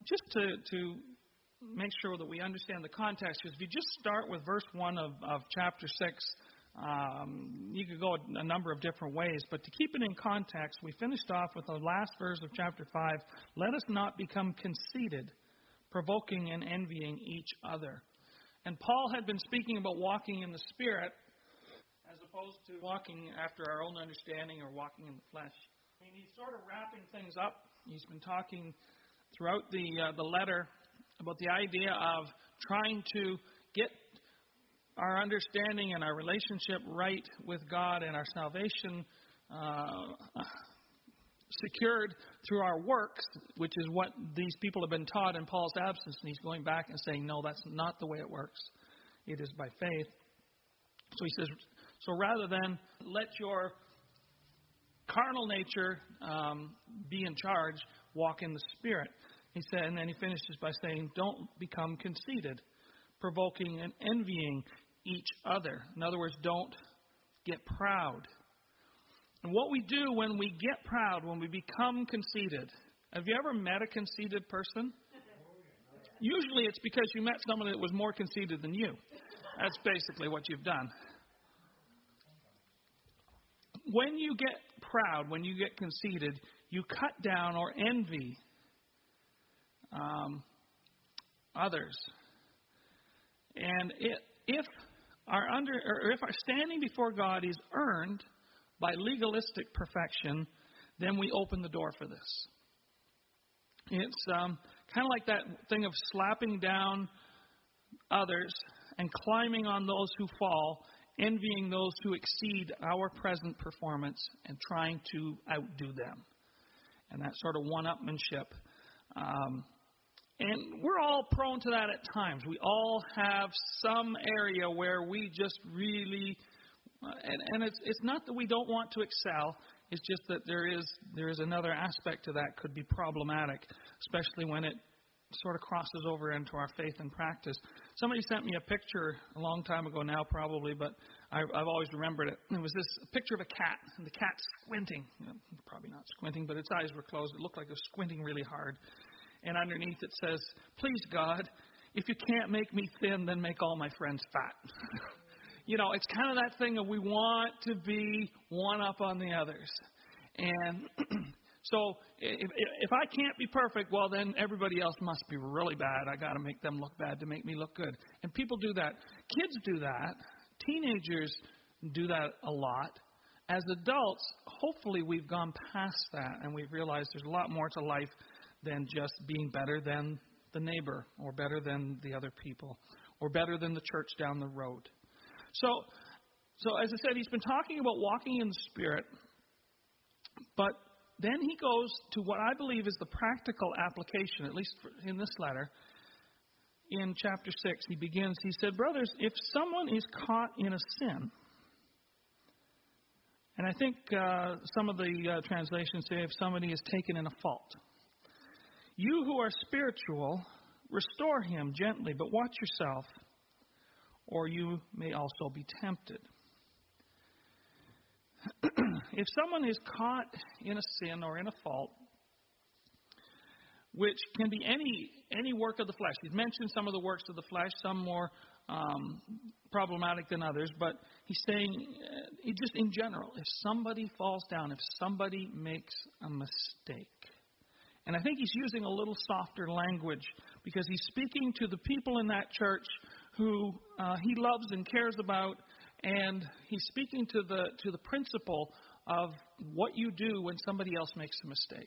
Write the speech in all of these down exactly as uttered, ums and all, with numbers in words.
just to, to make sure that we understand the context, because if you just start with verse one of, of chapter six, um, you could go a number of different ways. But to keep it in context, we finished off with the last verse of chapter five. Let us not become conceited, provoking and envying each other. And Paul had been speaking about walking in the Spirit as opposed to walking after our own understanding or walking in the flesh. I mean, he's sort of wrapping things up. He's been talking throughout the uh, the letter about the idea of trying to get our understanding and our relationship right with God and our salvation uh, secured through our works, which is what these people have been taught in Paul's absence. And he's going back and saying, no, that's not the way it works. It is by faith. So he says, so rather than let your carnal nature um, be in charge, walk in the Spirit. He said, and then he finishes by saying, don't become conceited, provoking and envying each other. In other words, don't get proud. And what we do when we get proud, when we become conceited, have you ever met a conceited person? Usually it's because you met someone that was more conceited than you. That's basically what you've done. When you get proud, when you get conceited, you cut down or envy um, others. And it, if our under, or if our standing before God is earned by legalistic perfection, then we open the door for this. It's um, kind of like that thing of slapping down others and climbing on those who fall, envying those who exceed our present performance and trying to outdo them. And that sort of one-upmanship. Um, and we're all prone to that at times. We all have some area where we just really, uh, and, and it's it's not that we don't want to excel. It's just that there is there is another aspect to that could be problematic, especially when it sort of crosses over into our faith and practice. Somebody sent me a picture a long time ago now, probably, but I, I've always remembered it. It was this picture of a cat, and the cat's squinting. You know, probably not squinting, but its eyes were closed. It looked like it was squinting really hard. And underneath it says, "Please, God, if you can't make me thin, then make all my friends fat." You know, it's kind of that thing of we want to be one up on the others. And so if, if I can't be perfect, well, then everybody else must be really bad. I got to make them look bad to make me look good. And people do that. Kids do that. Teenagers do that a lot. As adults, hopefully we've gone past that and we've realized there's a lot more to life than just being better than the neighbor or better than the other people or better than the church down the road. So, so as I said, he's been talking about walking in the Spirit, but then he goes to what I believe is the practical application, at least in this letter. In chapter six, he begins, he said, brothers, if someone is caught in a sin, and I think uh, some of the uh, translations say if somebody is taken in a fault, you who are spiritual, restore him gently, but watch yourself, or you may also be tempted. If someone is caught in a sin or in a fault, which can be any any work of the flesh. He's mentioned some of the works of the flesh, some more um, problematic than others, but he's saying, uh, just in general, if somebody falls down, if somebody makes a mistake. And I think he's using a little softer language because he's speaking to the people in that church who uh, he loves and cares about, and he's speaking to the to the principle of what you do when somebody else makes a mistake.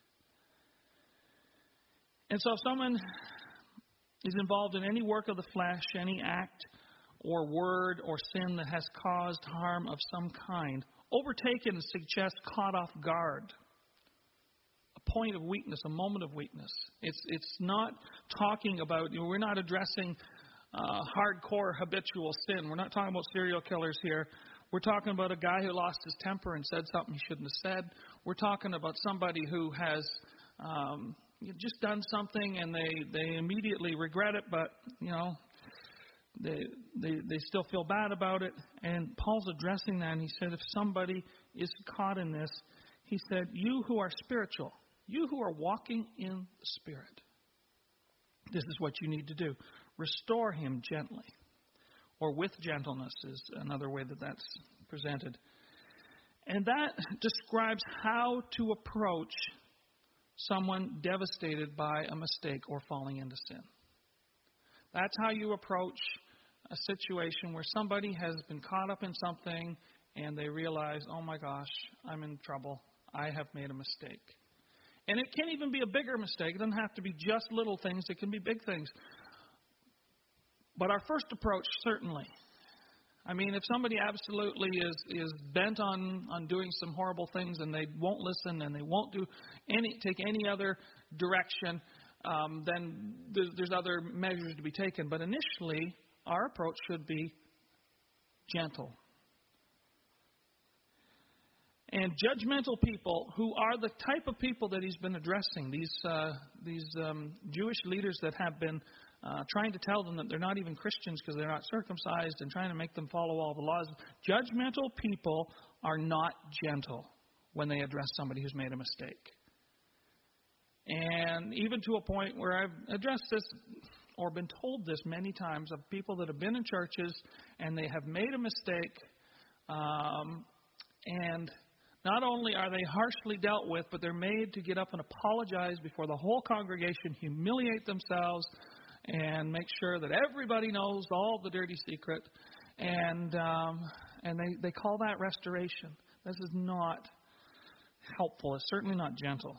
And so if someone is involved in any work of the flesh, any act or word or sin that has caused harm of some kind, overtaken suggests caught off guard, a point of weakness, a moment of weakness. It's it's not talking about, you know, we're not addressing uh, hardcore habitual sin. We're not talking about serial killers here. We're talking about a guy who lost his temper and said something he shouldn't have said. We're talking about somebody who has um, just done something and they, they immediately regret it, but, you know, they, they they still feel bad about it. And Paul's addressing that, and he said, if somebody is caught in this, he said, you who are spiritual, you who are walking in the Spirit, This is what you need to do. Restore him gently, or with gentleness is another way that that's presented. And that describes how to approach someone devastated by a mistake or falling into sin. That's how you approach a situation where somebody has been caught up in something and they realize, oh my gosh, I'm in trouble. I have made a mistake. And it can even be a bigger mistake. It doesn't have to be just little things. It can be big things. But our first approach, certainly. I mean, if somebody absolutely is, is bent on, on doing some horrible things and they won't listen and they won't do any take any other direction, um, then there's, there's other measures to be taken. But initially, our approach should be gentle. And judgmental people, who are the type of people that he's been addressing, these uh, these um, Jewish leaders that have been uh, trying to tell them that they're not even Christians because they're not circumcised and trying to make them follow all the laws. Judgmental people are not gentle when they address somebody who's made a mistake. And even to a point where I've addressed this or been told this many times of people that have been in churches and they have made a mistake, um, and not only are they harshly dealt with, but they're made to get up and apologize before the whole congregation, humiliate themselves, and make sure that everybody knows all the dirty secret. And um, and they, they call that restoration. This is not helpful. It's certainly not gentle.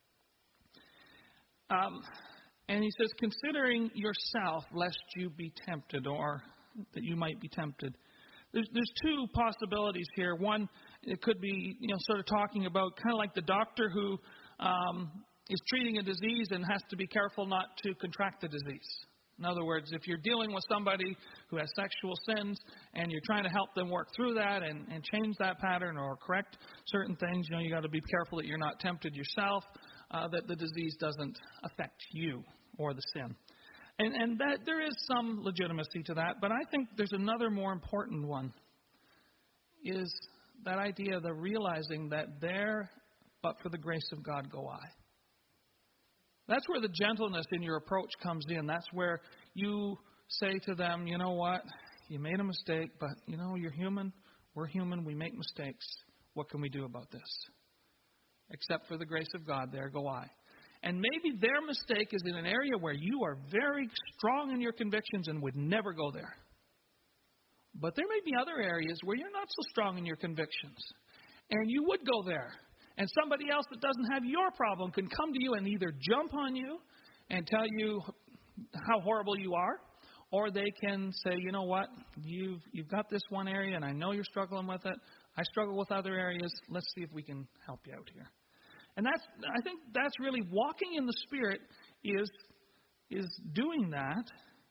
Um, and he says, considering yourself, lest you be tempted, or that you might be tempted. There's, there's two possibilities here. One, it could be, you know, sort of talking about kind of like the doctor who um, is treating a disease and has to be careful not to contract the disease. In other words, if you're dealing with somebody who has sexual sins and you're trying to help them work through that and, and change that pattern or correct certain things, you know, you got to be careful that you're not tempted yourself, uh, that the disease doesn't affect you or the sin. And, and that there is some legitimacy to that, but I think there's another more important one, is that idea of the realizing that there, but for the grace of God, go I. That's where the gentleness in your approach comes in. That's where you say to them, you know what, you made a mistake, but, you know, you're human, we're human, we make mistakes. What can we do about this? Except for the grace of God, there go I. And maybe their mistake is in an area where you are very strong in your convictions and would never go there. But there may be other areas where you're not so strong in your convictions, and you would go there. And somebody else that doesn't have your problem can come to you and either jump on you and tell you how horrible you are, or they can say, you know what, you've you've got this one area, and I know you're struggling with it. I struggle with other areas. Let's see if we can help you out here. And that's, I think that's really walking in the Spirit is is doing that.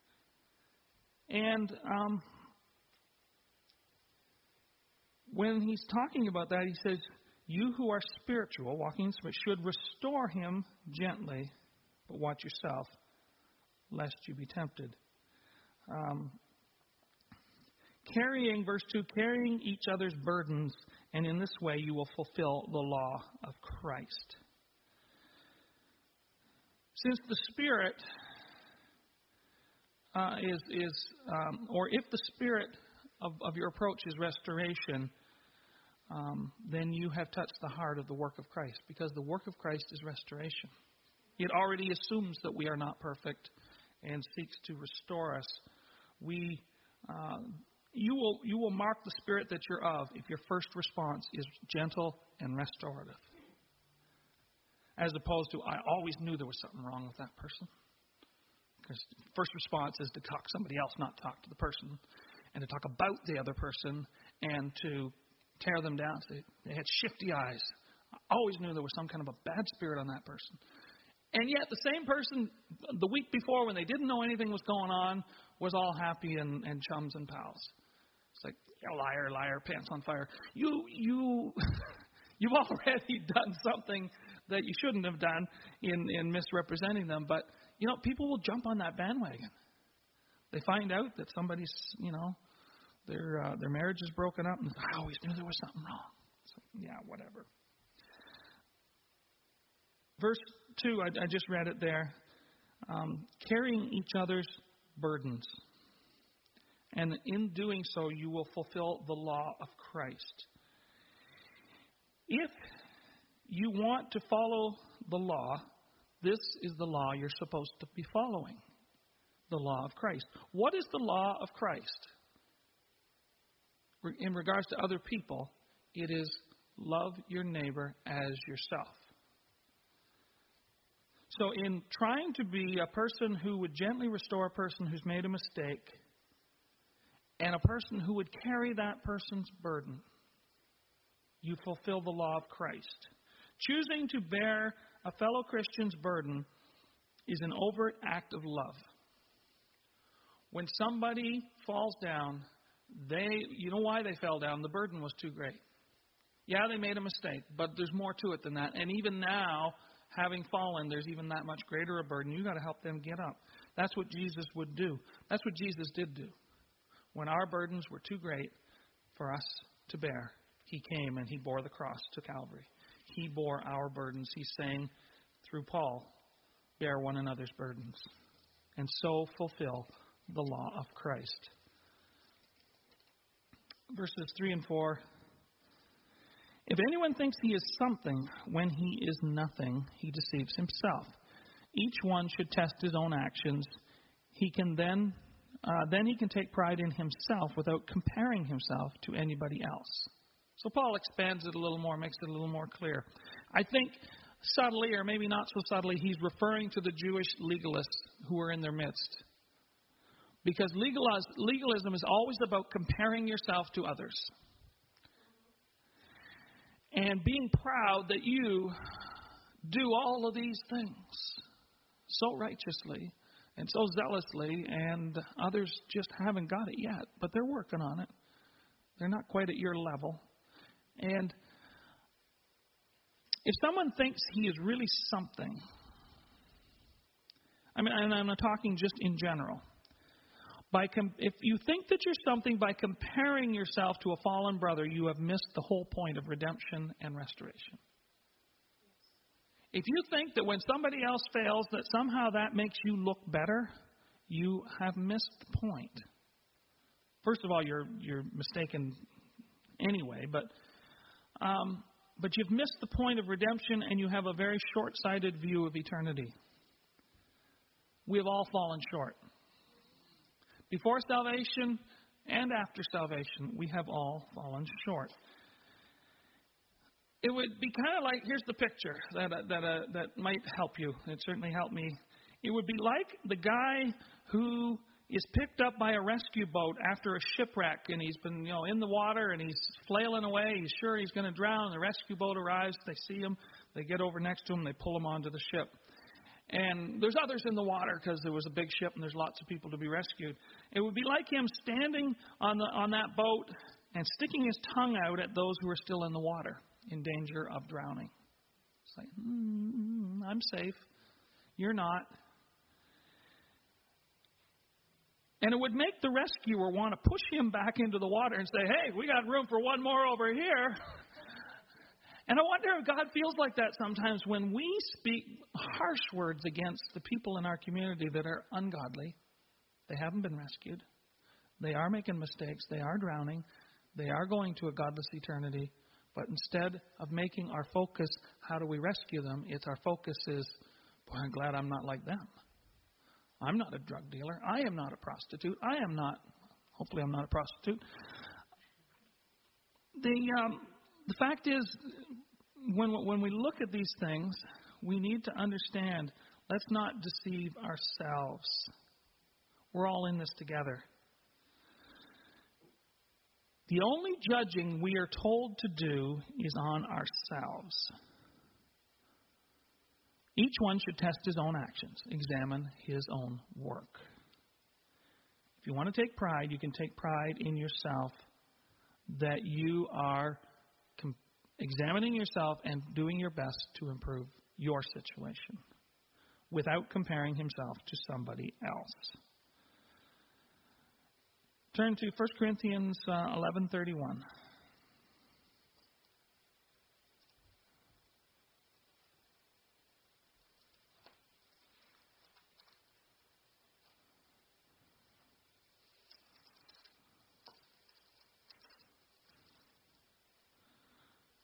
And um, when he's talking about that, he says, you who are spiritual, walking in the Spirit, should restore him gently, but watch yourself, lest you be tempted. Um, carrying, verse two, carrying each other's burdens, and in this way you will fulfill the law of Christ. Since the Spirit uh, is, is um, or if the Spirit of, of your approach is restoration, um, then you have touched the heart of the work of Christ, because the work of Christ is restoration. It already assumes that we are not perfect and seeks to restore us. We, uh, you will, you will mark the Spirit that you're of if your first response is gentle and restorative, as opposed to, I always knew there was something wrong with that person. Because first response is to talk to somebody else, not talk to the person, and to talk about the other person, and to tear them down. Say, they had shifty eyes. I always knew there was some kind of a bad spirit on that person. And yet the same person the week before, when they didn't know anything was going on, was all happy and, and chums and pals. It's like, yeah, liar, liar, pants on fire. You, you, you've already done something that you shouldn't have done in, in misrepresenting them. But, you know, people will jump on that bandwagon. They find out that somebody's, you know, their uh, their marriage is broken up, and I always knew there was something wrong. So, yeah, whatever. Verse two, I, I just read it there. um, carrying each other's burdens. And in doing so, you will fulfill the law of Christ. If you want to follow the law, this is the law you're supposed to be following. The law of Christ. What is the law of Christ? In regards to other people, it is love your neighbor as yourself. So in trying to be a person who would gently restore a person who's made a mistake, and a person who would carry that person's burden, you fulfill the law of Christ. Choosing to bear a fellow Christian's burden is an overt act of love. When somebody falls down, they, you know why they fell down? The burden was too great. Yeah, they made a mistake, but there's more to it than that. And even now, having fallen, there's even that much greater a burden. You've got to help them get up. That's what Jesus would do. That's what Jesus did do. When our burdens were too great for us to bear, He came and He bore the cross to Calvary. He bore our burdens. He's saying through Paul, bear one another's burdens, and so fulfill the law of Christ. Verses three and four. If anyone thinks he is something when he is nothing, he deceives himself. Each one should test his own actions. He can then, uh, then he can take pride in himself without comparing himself to anybody else. So Paul expands it a little more, makes it a little more clear. I think subtly, or maybe not so subtly, he's referring to the Jewish legalists who were in their midst. Because legalism is always about comparing yourself to others. And being proud that you do all of these things so righteously and so zealously, and others just haven't got it yet, but they're working on it. They're not quite at your level. And if someone thinks he is really something, I mean, and I'm not talking just in general. By com- if you think that you're something by comparing yourself to a fallen brother, you have missed the whole point of redemption and restoration. If you think that when somebody else fails, that somehow that makes you look better, you have missed the point. First of all, you're you're mistaken anyway, but um, but you've missed the point of redemption, and you have a very short-sighted view of eternity. We have all fallen short. Before salvation and after salvation, we have all fallen short. It would be kind of like, here's the picture that uh, that uh, that might help you. It certainly helped me. It would be like the guy who is picked up by a rescue boat after a shipwreck, and he's been, you know, in the water, and he's flailing away. He's sure he's going to drown. The rescue boat arrives. They see him. They get over next to him. They pull him onto the ship. And there's others in the water because there was a big ship and there's lots of people to be rescued. It would be like him standing on the on that boat and sticking his tongue out at those who are still in the water in danger of drowning. It's like, mm, I'm safe. You're not. And it would make the rescuer want to push him back into the water and say, hey, we got room for one more over here. And I wonder if God feels like that sometimes when we speak harsh words against the people in our community that are ungodly. They haven't been rescued. They are making mistakes. They are drowning. They are going to a godless eternity. But instead of making our focus, how do we rescue them, it's our focus is, boy, I'm glad I'm not like them. I'm not a drug dealer. I am not a prostitute. I am not, hopefully I'm not a prostitute. The... Um, The fact is, when when we look at these things, we need to understand, let's not deceive ourselves. We're all in this together. The only judging we are told to do is on ourselves. Each one should test his own actions, examine his own work. If you want to take pride, you can take pride in yourself that you are examining yourself and doing your best to improve your situation without comparing himself to somebody else. Turn to First Corinthians uh, eleven thirty-one.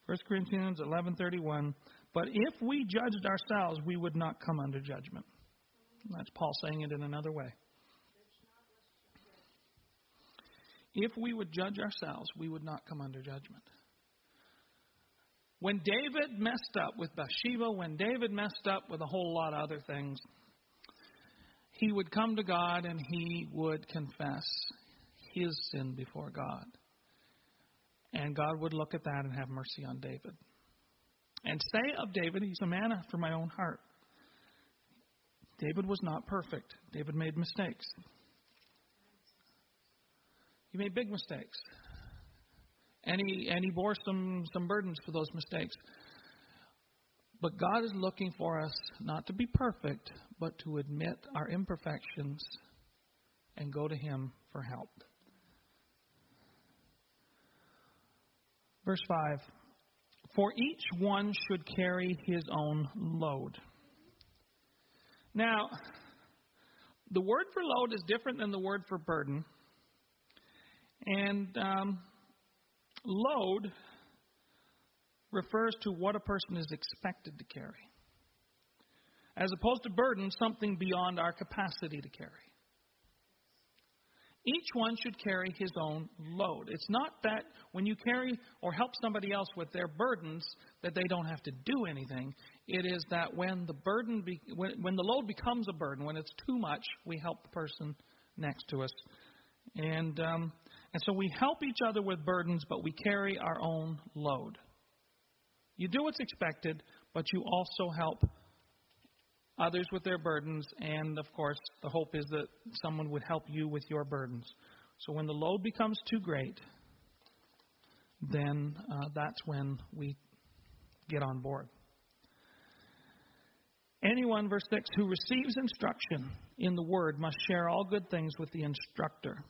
First Corinthians eleven thirty-one. But if we judged ourselves, we would not come under judgment. That's Paul saying it in another way. If we would judge ourselves, we would not come under judgment. When David messed up with Bathsheba, when David messed up with a whole lot of other things, he would come to God and he would confess his sin before God. And God would look at that and have mercy on David. And say of David, he's a man after my own heart. David was not perfect. David made mistakes. He made big mistakes. And he, and he bore some, some burdens for those mistakes. But God is looking for us not to be perfect, but to admit our imperfections and go to Him for help. Verse five. For each one should carry his own load. Now, the word for load is different than the word for burden. And um, load refers to what a person is expected to carry, as opposed to burden, something beyond our capacity to carry. Each one should carry his own load. It's not that when you carry or help somebody else with their burdens that they don't have to do anything. It is that when the burden, be, when, when the load becomes a burden, when it's too much, we help the person next to us. And um, and so we help each other with burdens, but we carry our own load. You do what's expected, but you also help others with their burdens, and of course, the hope is that someone would help you with your burdens. So when the load becomes too great, then uh, that's when we get on board. Anyone, verse six, who receives instruction in the Word must share all good things with the instructor.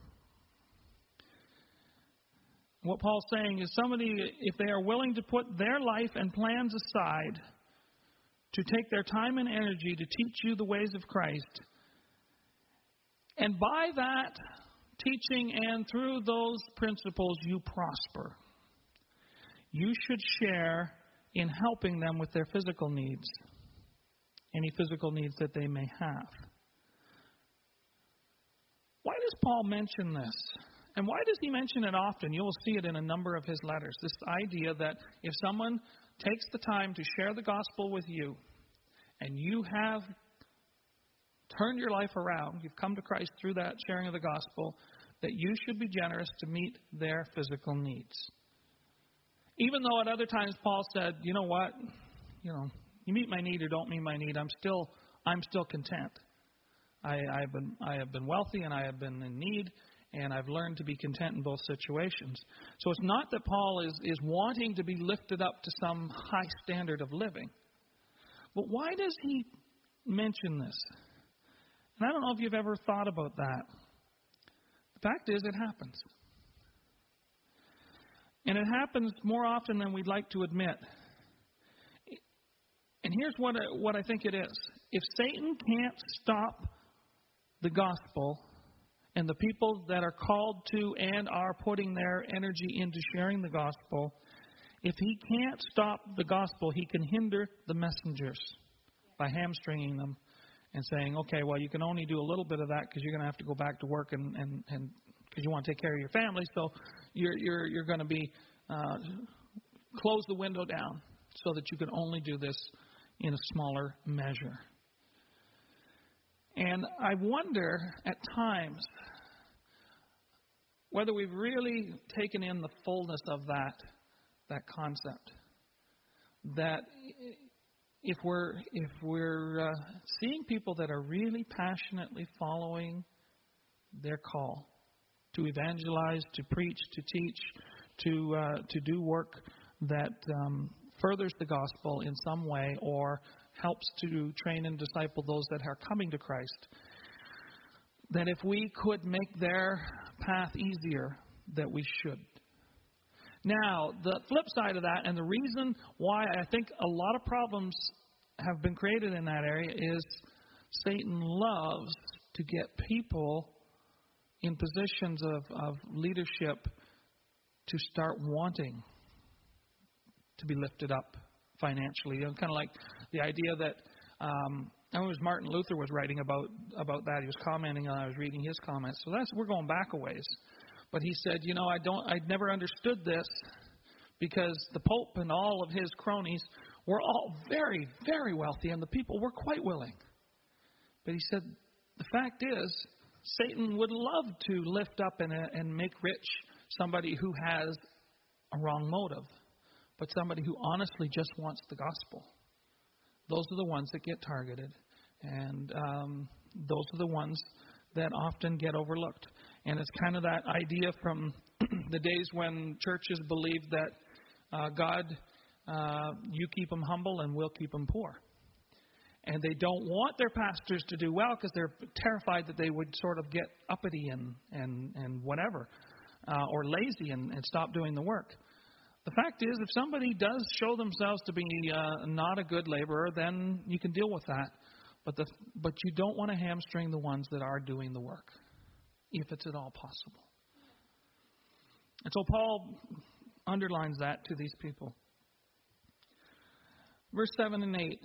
What Paul's saying is somebody, if they are willing to put their life and plans aside to take their time and energy to teach you the ways of Christ, and by that teaching and through those principles you prosper, you should share in helping them with their physical needs, any physical needs that they may have. Why does Paul mention this? And why does he mention it often? You will see it in a number of his letters. This idea that if someone takes the time to share the gospel with you, and you have turned your life around, you've come to Christ through that sharing of the gospel, that you should be generous to meet their physical needs. Even though at other times Paul said, you know what, you know, you meet my need or don't meet my need, I'm still I'm still content. I, I've been I have been wealthy and I have been in need, and I've learned to be content in both situations. So it's not that Paul is, is wanting to be lifted up to some high standard of living. But why does he mention this? And I don't know if you've ever thought about that. The fact is, it happens. And it happens more often than we'd like to admit. And here's what I, what I think it is. If Satan can't stop the gospel and the people that are called to and are putting their energy into sharing the gospel, if he can't stop the gospel, he can hinder the messengers by hamstringing them and saying, okay, well, you can only do a little bit of that because you're going to have to go back to work and and and because you want to take care of your family, so you're you're you're going to be uh, close the window down so that you can only do this in a smaller measure. And I wonder at times whether we've really taken in the fullness of that that concept. That if we're if we're uh, seeing people that are really passionately following their call to evangelize, to preach, to teach, to uh, to do work that um, furthers the gospel in some way or helps to train and disciple those that are coming to Christ, that if we could make their path easier, that we should. Now, the flip side of that, and the reason why I think a lot of problems have been created in that area, is Satan loves to get people in positions of, of leadership to start wanting to be lifted up financially. You know, kind of like the idea that um, I know it was Martin Luther was writing about about that. He was commenting on. I was reading his comments. So that's we're going back a ways. But he said, you know, I don't. I'd never understood this because the Pope and all of his cronies were all very, very wealthy, and the people were quite willing. But he said, the fact is, Satan would love to lift up and, and make rich somebody who has a wrong motive, but somebody who honestly just wants the gospel. Those are the ones that get targeted, and um, those are the ones that often get overlooked. And it's kind of that idea from the days when churches believed that uh, God, uh, you keep them humble and we'll keep them poor. And they don't want their pastors to do well because they're terrified that they would sort of get uppity and, and, and whatever, uh, or lazy and, and stop doing the work. The fact is, if somebody does show themselves to be uh, not a good laborer, then you can deal with that. But the, but you don't want to hamstring the ones that are doing the work, if it's at all possible. And so Paul underlines that to these people. Verse seven and eight.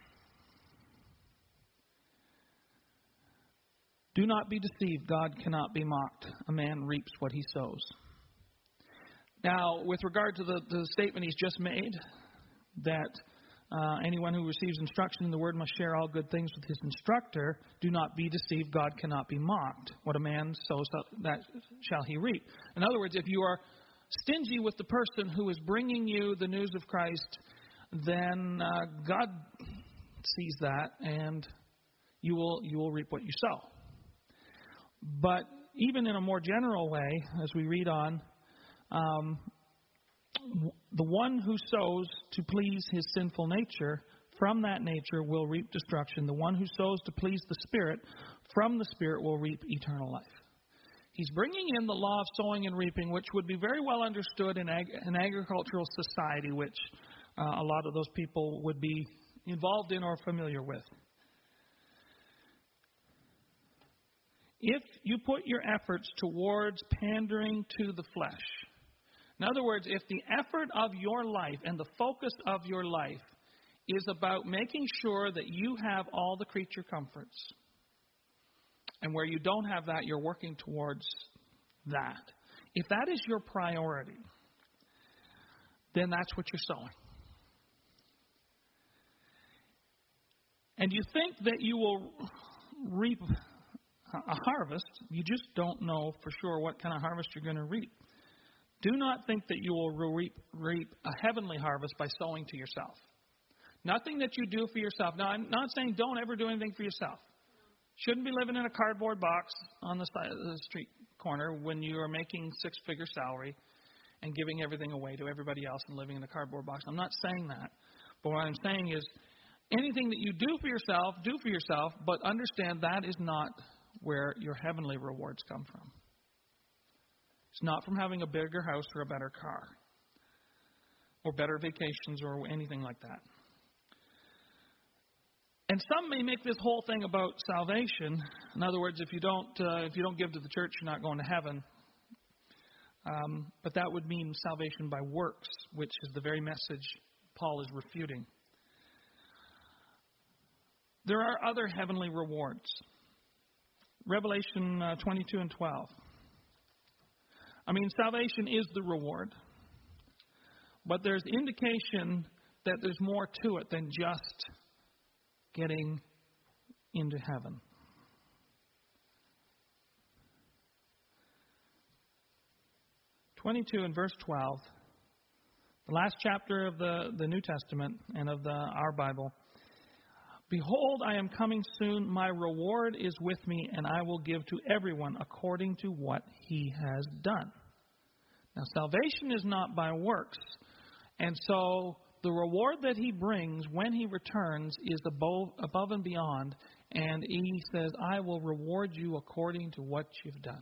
Do not be deceived. God cannot be mocked. A man reaps what he sows. Now, with regard to the, the statement he's just made, that uh, anyone who receives instruction in the word must share all good things with his instructor. Do not be deceived. God cannot be mocked. What a man sows, that shall he reap. In other words, if you are stingy with the person who is bringing you the news of Christ, then uh, God sees that, and you will you will reap what you sow. But even in a more general way, as we read on, um, the one who sows to please his sinful nature, from that nature will reap destruction. The one who sows to please the Spirit, from the Spirit will reap eternal life. He's bringing in the law of sowing and reaping, which would be very well understood in ag- an agricultural society, which uh, a lot of those people would be involved in or familiar with. If you put your efforts towards pandering to the flesh, in other words, if the effort of your life and the focus of your life is about making sure that you have all the creature comforts, and where you don't have that, you're working towards that. If that is your priority, then that's what you're sowing. And you think that you will reap a harvest, you just don't know for sure what kind of harvest you're going to reap. Do not think that you will reap, reap a heavenly harvest by sowing to yourself. Nothing that you do for yourself. Now, I'm not saying don't ever do anything for yourself. Shouldn't be living in a cardboard box on the side of the street corner when you are making six-figure salary and giving everything away to everybody else and living in a cardboard box. I'm not saying that. But what I'm saying is anything that you do for yourself, do for yourself, but understand that is not where your heavenly rewards come from. It's not from having a bigger house or a better car or better vacations or anything like that. And some may make this whole thing about salvation. In other words, if you don't uh, if you don't give to the church, you're not going to heaven. Um, but that would mean salvation by works, which is the very message Paul is refuting. There are other heavenly rewards. Revelation uh, twenty-two and twelve. I mean, salvation is the reward. But there's indication that there's more to it than just getting into heaven. twenty-two and verse twelve, the last chapter of the, the New Testament and of the our Bible. Behold, I am coming soon. My reward is with me, and I will give to everyone according to what he has done. Now, salvation is not by works. And so the reward that he brings when he returns is above, above and beyond. And he says, I will reward you according to what you've done.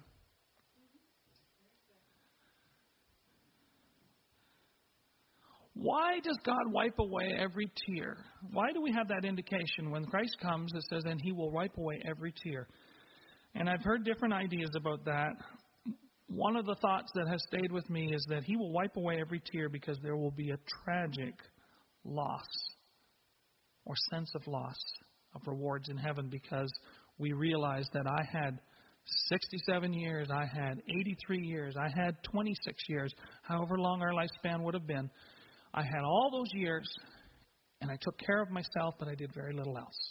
Why does God wipe away every tear? Why do we have that indication when Christ comes? It says, and he will wipe away every tear. And I've heard different ideas about that. one of the thoughts that has stayed with me is that He will wipe away every tear because there will be a tragic loss or sense of loss of rewards in heaven, because we realize that I had sixty-seven years, I had eighty-three years, I had twenty-six years, however long our lifespan would have been. I had all those years, and I took care of myself, but I did very little else.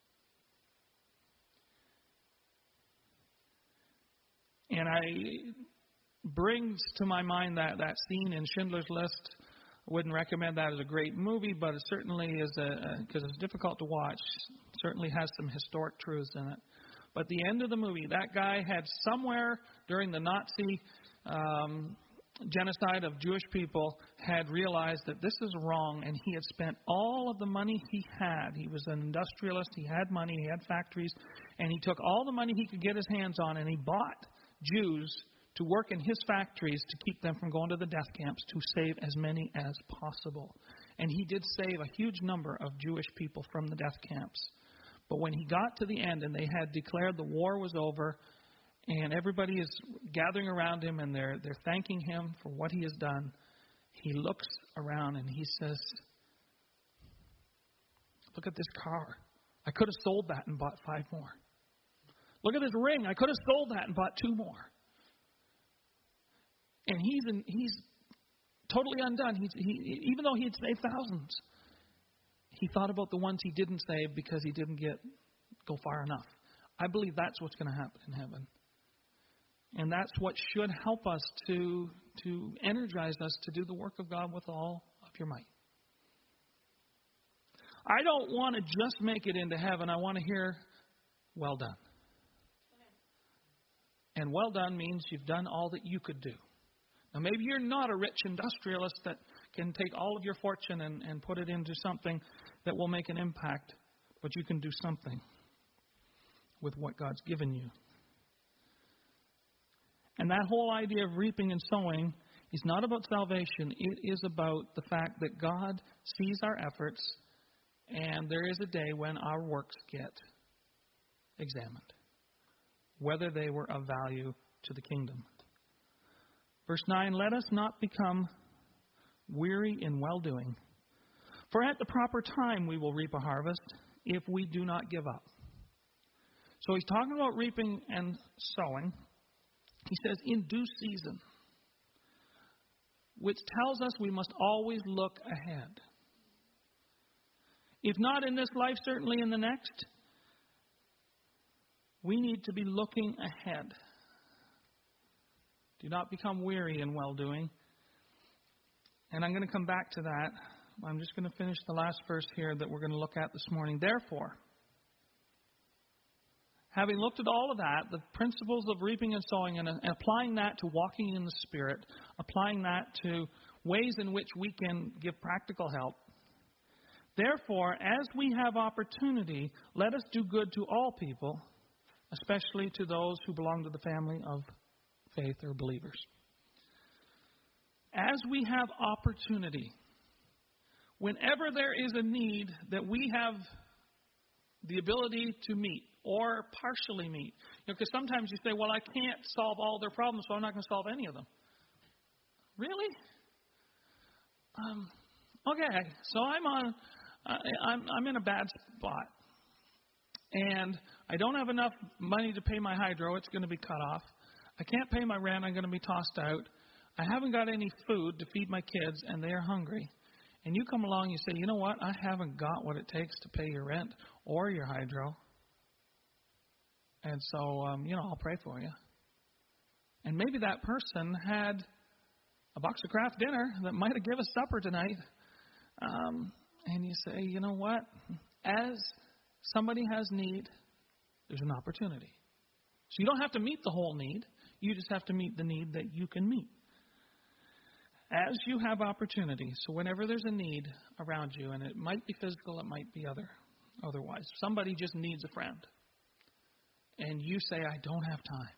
And I brings to my mind that, that scene in Schindler's List. I wouldn't recommend that as a great movie, but it certainly is, because it's difficult to watch, certainly has some historic truths in it. But the end of the movie, that guy had somewhere during the Nazi um, genocide of Jewish people had realized that this is wrong, and he had spent all of the money he had. He was an industrialist. He had money. He had factories. And he took all the money he could get his hands on, and he bought Jews to work in his factories to keep them from going to the death camps, to save as many as possible. And he did save a huge number of Jewish people from the death camps. But when he got to the end and they had declared the war was over, and everybody is gathering around him and they're they're thanking him for what he has done, he looks around and he says, "Look at this car. I could have sold that and bought five more. Look at this ring. I could have sold that and bought two more." And he's in, he's totally undone. He's, he, even though he had saved thousands, he thought about the ones he didn't save because he didn't get go far enough. I believe that's what's going to happen in heaven. And that's what should help us to, to energize us to do the work of God with all of your might. I don't want to just make it into heaven. I want to hear, "Well done." And well done means you've done all that you could do. Now, maybe you're not a rich industrialist that can take all of your fortune and, and put it into something that will make an impact, but you can do something with what God's given you. And that whole idea of reaping and sowing is not about salvation. It is about the fact that God sees our efforts, and there is a day when our works get examined, whether they were of value to the kingdom. Verse nine, "Let us not become weary in well-doing, for at the proper time we will reap a harvest if we do not give up." So he's talking about reaping and sowing. He says, in due season, which tells us we must always look ahead. If not in this life, certainly in the next. We need to be looking ahead. Do not become weary in well-doing. And I'm going to come back to that. I'm just going to finish the last verse here that we're going to look at this morning. Therefore, having looked at all of that, the principles of reaping and sowing, and applying that to walking in the Spirit, applying that to ways in which we can give practical help. Therefore, as we have opportunity, let us do good to all people, especially to those who belong to the family of faith or believers. As we have opportunity, whenever there is a need that we have the ability to meet or partially meet. You know, because sometimes you say, "Well, I can't solve all their problems, so I'm not going to solve any of them." Really? Um, okay, so I'm on, uh, I'm I'm in a bad spot, and I don't have enough money to pay my hydro. It's going to be cut off. I can't pay my rent. I'm going to be tossed out. I haven't got any food to feed my kids, and they are hungry. And you come along and you say, "You know what? I haven't got what it takes to pay your rent or your hydro. And so, um, you know, I'll pray for you." And maybe that person had a box of Kraft dinner that might have given us supper tonight. Um, and you say, "You know what? As somebody has need, there's an opportunity." So you don't have to meet the whole need. You just have to meet the need that you can meet. As you have opportunity, so whenever there's a need around you, and it might be physical, it might be other, otherwise. Somebody just needs a friend. And you say, "I don't have time."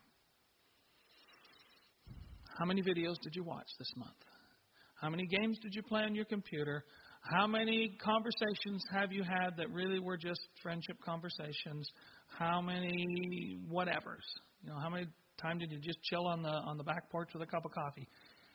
How many videos did you watch this month? How many games did you play on your computer? How many conversations have you had that really were just friendship conversations? How many whatevers? You know, how many time did you just chill on the on the back porch with a cup of coffee?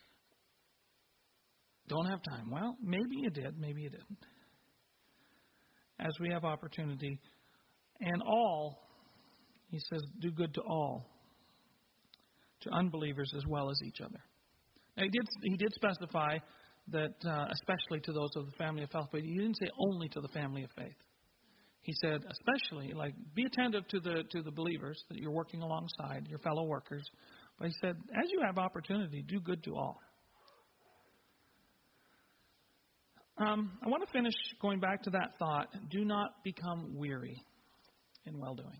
Don't have time. Well, maybe you did, maybe you didn't. As we have opportunity, and all, he says, do good to all, to unbelievers as well as each other. Now, he did he did specify that, uh, especially to those of the family of faith, but he didn't say only to the family of faith. He said, especially, like, be attentive to the to the believers that you're working alongside, your fellow workers. But he said, as you have opportunity, do good to all. Um, I want to finish going back to that thought. Do not become weary in well-doing.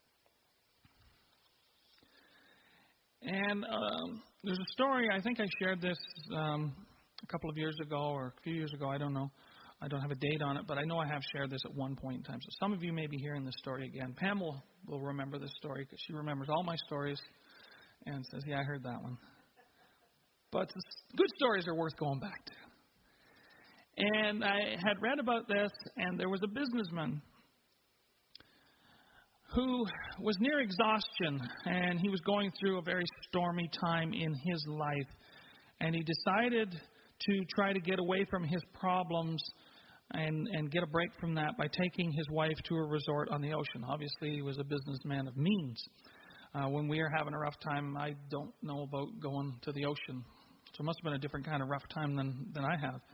And um, there's a story, I think I shared this um, a couple of years ago or a few years ago, I don't know. I don't have a date on it, but I know I have shared this at one point in time. So some of you may be hearing this story again. Pam will, will remember this story because she remembers all my stories and says, yeah, I heard that one. But good stories are worth going back to. And I had read about this, and there was a businessman who was near exhaustion, and he was going through a very stormy time in his life. And he decided to try to get away from his problems and, and get a break from that by taking his wife to a resort on the ocean. Obviously, he was a businessman of means. Uh, when we are having a rough time, I don't know about going to the ocean. So it must have been a different kind of rough time than, than I have.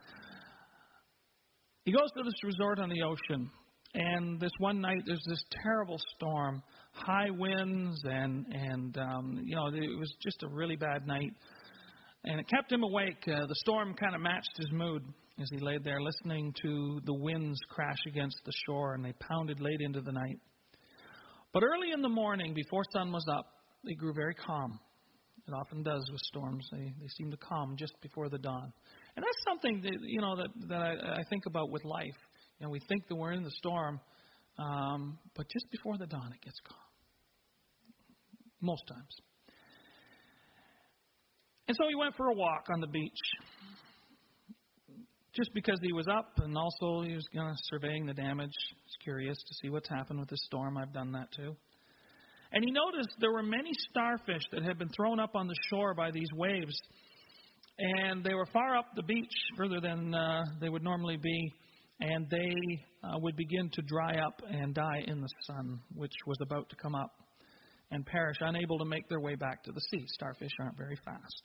He goes to this resort on the ocean, and this one night there's this terrible storm, high winds, and, and um, you know, it was just a really bad night. And it kept him awake. Uh, the storm kind of matched his mood as he laid there listening to the winds crash against the shore, and they pounded late into the night. But early in the morning, before sun was up, they grew very calm. It often does with storms. They they seem to calm just before the dawn. And that's something that, you know, that, that I, I think about with life. You know, we think that we're in the storm, um, but just before the dawn, it gets calm. Most times. And so he went for a walk on the beach, just because he was up, and also he was kind of surveying the damage. He's curious to see what's happened with this storm. I've done that too. And he noticed there were many starfish that had been thrown up on the shore by these waves. And they were far up the beach, further than uh, they would normally be. And they uh, would begin to dry up and die in the sun, which was about to come up and perish, unable to make their way back to the sea. Starfish aren't very fast.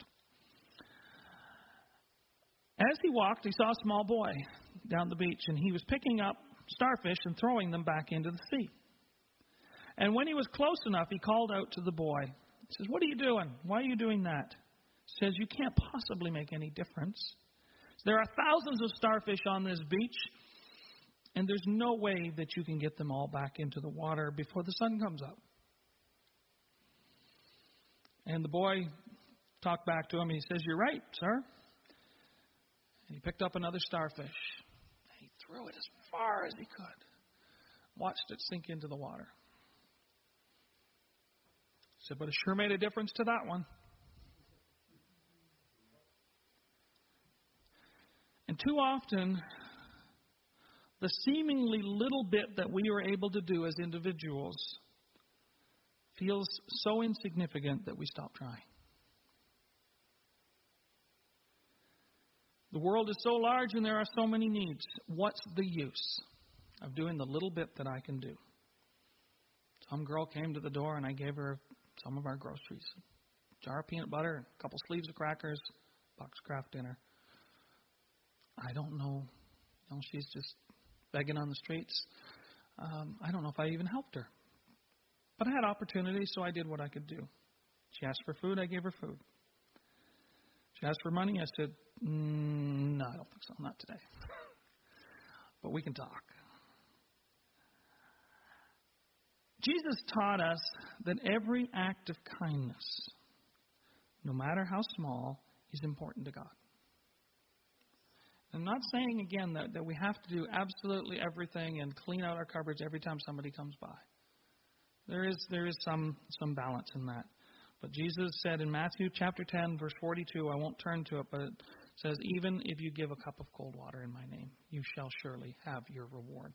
As he walked, he saw a small boy down the beach, and he was picking up starfish and throwing them back into the sea. And when he was close enough, he called out to the boy. He says, "What are you doing? Why are you doing that?" He says, "You can't possibly make any difference. There are thousands of starfish on this beach, and there's no way that you can get them all back into the water before the sun comes up." And the boy talked back to him, and he says, "You're right, sir." And he picked up another starfish, and he threw it as far as he could, watched it sink into the water. He said, "But it sure made a difference to that one." And too often, the seemingly little bit that we are able to do as individuals feels so insignificant that we stop trying. The world is so large and there are so many needs. What's the use of doing the little bit that I can do? Some girl came to the door and I gave her some of our groceries. A jar of peanut butter, a couple sleeves of crackers, box Kraft dinner. I don't know. You know, she's just begging on the streets. Um, I don't know if I even helped her. But I had opportunity, so I did what I could do. She asked for food, I gave her food. She asked for money, I said, mm, no, I don't think so, not today. But we can talk. Jesus taught us that every act of kindness, no matter how small, is important to God. I'm not saying, again, that, that we have to do absolutely everything and clean out our cupboards every time somebody comes by. There is there is some, some balance in that. But Jesus said in Matthew chapter ten, verse forty-two, I won't turn to it, but it says, even if you give a cup of cold water in my name, you shall surely have your reward.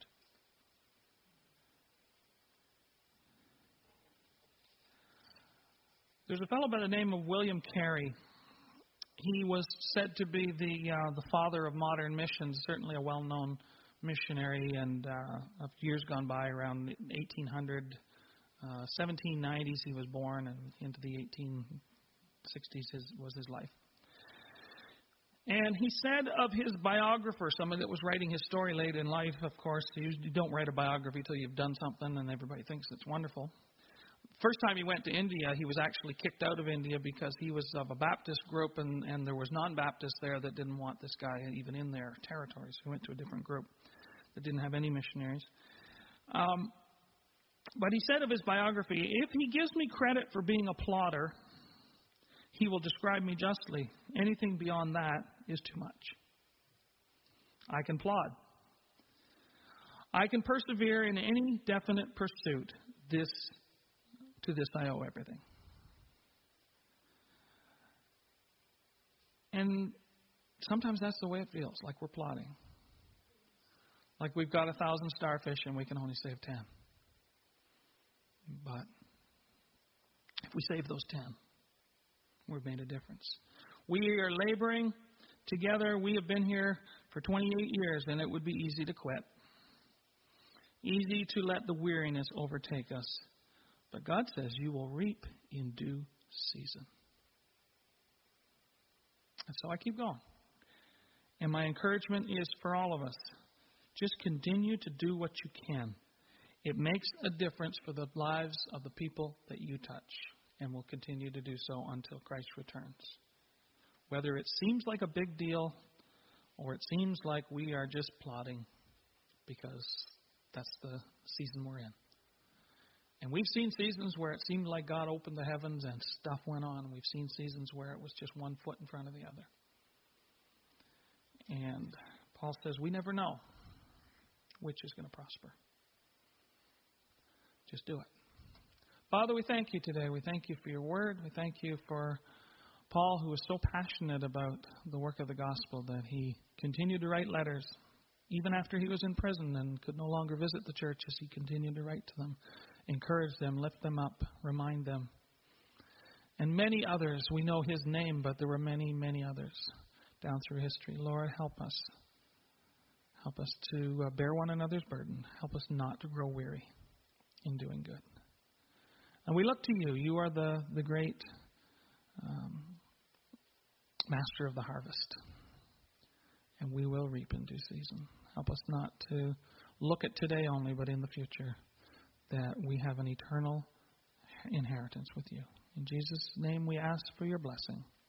There's a fellow by the name of William Carey. He was said to be the uh, the father of modern missions, certainly a well-known missionary, and uh, of years gone by, around eighteen hundred, uh, seventeen nineties he was born, and into the eighteen sixties his, was his life. And he said of his biographer, someone that was writing his story late in life, of course, you don't write a biography till you've done something and everybody thinks it's wonderful. First time he went to India, he was actually kicked out of India because he was of a Baptist group, and, and there was non-Baptists there that didn't want this guy even in their territories. So he went to a different group that didn't have any missionaries. Um, but he said of his biography, if he gives me credit for being a plodder, he will describe me justly. Anything beyond that is too much. I can plod. I can persevere in any definite pursuit. This To this I owe everything. And sometimes that's the way it feels, like we're plotting. Like we've got a thousand starfish and we can only save ten. But if we save those ten, we've made a difference. We are laboring together. We have been here for twenty-eight years, and it would be easy to quit. Easy to let the weariness overtake us. But God says you will reap in due season. And so I keep going. And my encouragement is for all of us. Just continue to do what you can. It makes a difference for the lives of the people that you touch, and will continue to do so until Christ returns. Whether it seems like a big deal or it seems like we are just plodding, because that's the season we're in. And we've seen seasons where it seemed like God opened the heavens and stuff went on. We've seen seasons where it was just one foot in front of the other. And Paul says we never know which is going to prosper. Just do it. Father, we thank you today. We thank you for your word. We thank you for Paul, who was so passionate about the work of the gospel that he continued to write letters even after he was in prison and could no longer visit the churches. He continued to write to them, encourage them, lift them up, remind them. And many others, we know his name, but there were many, many others down through history. Lord, help us. Help us to bear one another's burden. Help us not to grow weary in doing good. And we look to you. You are the, the great um, master of the harvest. And we will reap in due season. Help us not to look at today only, but in the future, that we have an eternal inheritance with you. In Jesus' name we ask for your blessing.